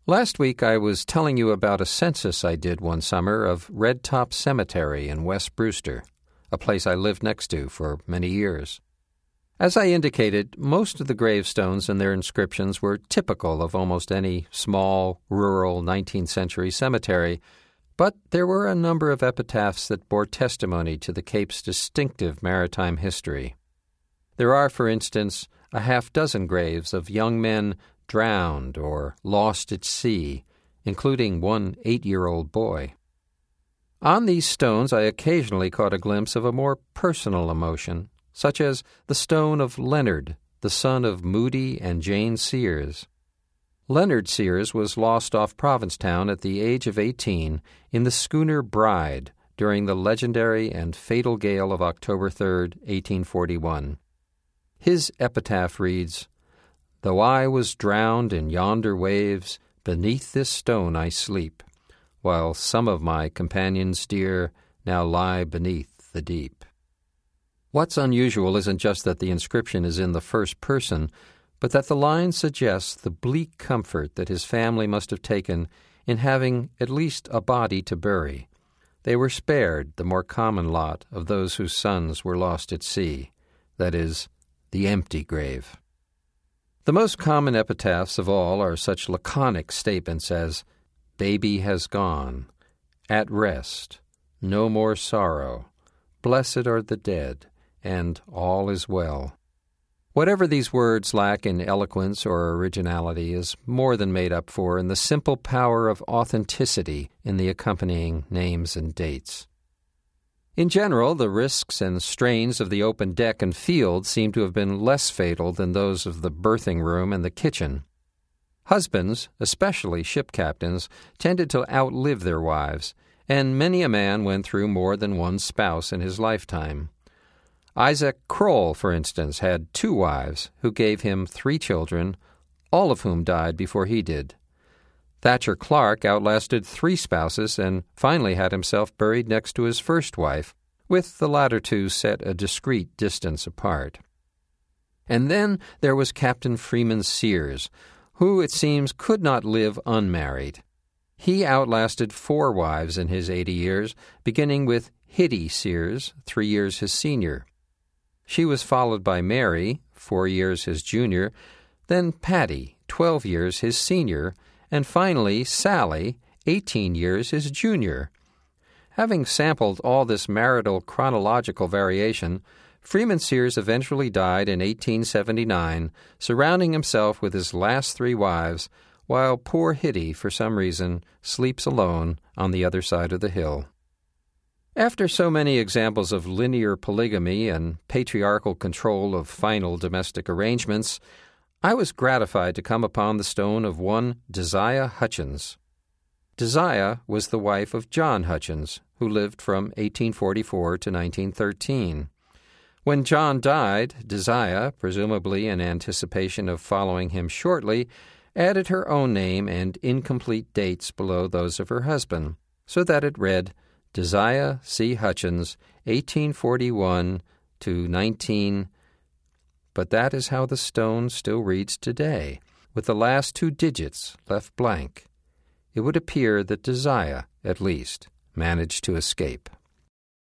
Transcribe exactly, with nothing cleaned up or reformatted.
Last week I was telling you about a census I did one summer of Red Top Cemetery in West Brewster, a place I lived next to for many years. As I indicated, most of the gravestones and their inscriptions were typical of almost any small, rural nineteenth century cemetery, but there were a number of epitaphs that bore testimony to the Cape's distinctive maritime history. There are, for instance, a half-dozen graves of young men drowned or lost at sea, including one eight-year-old boy. On these stones I occasionally caught a glimpse of a more personal emotion, such as the stone of Leonard, the son of Moody and Jane Sears. Leonard Sears was lost off Provincetown at the age of eighteen in the schooner Bride during the legendary and fatal gale of October third, eighteen forty-one. His epitaph reads, "Though I was drowned in yonder waves, beneath this stone I sleep, while some of my companions dear now lie beneath the deep." What's unusual isn't just that the inscription is in the first person, but that the line suggests the bleak comfort that his family must have taken in having at least a body to bury. They were spared the more common lot of those whose sons were lost at sea, that is, the empty grave. The most common epitaphs of all are such laconic statements as, "Baby has gone," "At rest," "No more sorrow," "Blessed are the dead," and "All is well." Whatever these words lack in eloquence or originality is more than made up for in the simple power of authenticity in the accompanying names and dates. In general, the risks and strains of the open deck and field seem to have been less fatal than those of the berthing room and the kitchen. Husbands, especially ship captains, tended to outlive their wives, and many a man went through more than one spouse in his lifetime. Isaac Kroll, for instance, had two wives who gave him three children, all of whom died before he did. Thatcher Clark outlasted three spouses and finally had himself buried next to his first wife, with the latter two set a discreet distance apart. And then there was Captain Freeman Sears, who, it seems, could not live unmarried. He outlasted four wives in his eighty years, beginning with Hitty Sears, three years his senior. She was followed by Mary, four years his junior, then Patty, twelve years his senior, and finally Sally, eighteen years his junior. Having sampled all this marital chronological variation, Freeman Sears eventually died in eighteen seventy-nine, surrounding himself with his last three wives, while poor Hitty, for some reason, sleeps alone on the other side of the hill. After so many examples of linear polygamy and patriarchal control of final domestic arrangements, I was gratified to come upon the stone of one Josiah Hutchins. Josiah was the wife of John Hutchins, who lived from eighteen forty-four to nineteen thirteen. When John died, Josiah, presumably in anticipation of following him shortly, added her own name and incomplete dates below those of her husband, so that it read Josiah C. Hutchins, eighteen forty-one to nineteen. But that is how the stone still reads today, with the last two digits left blank. It would appear that Josiah, at least, managed to escape.